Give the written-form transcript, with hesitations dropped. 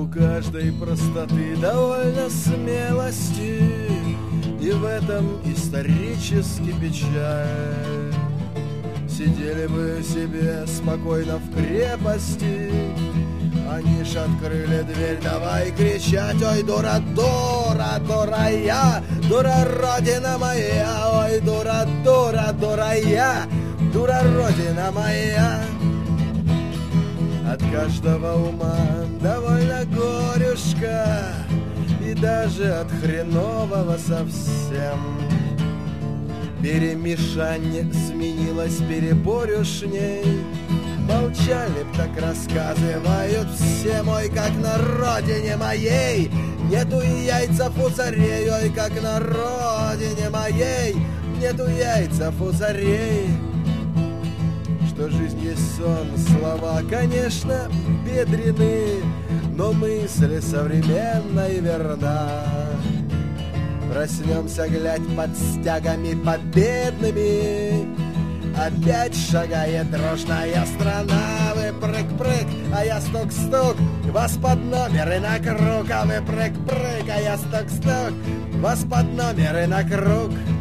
каждой простоты довольно смелости, и в этом исторически печаль. Сидели бы себе спокойно в крепости, они ж открыли дверь, давай кричать: ой, дура, дура, дура я, дура, родина моя, ой, дура, дура, дура я, дура, родина моя. От каждого ума довольно горюшка, и даже от хренового совсем. Перемешанье сменилось переборюшней, молчали б, так рассказывают все, мой, как на родине моей нету яйцев у царей, ой, как на родине моей нету яйцев у царей. Что жизнь есть сон, слова, конечно, бедрены, но мысль современной верна. Проснемся, глядь, под стягами победными, опять шагает дружная страна. Вы прыг-прыг, а я стук-стук, вас под номер и на круг. А вы прыг-прыг, а я стук-стук, вас под номер и на круг.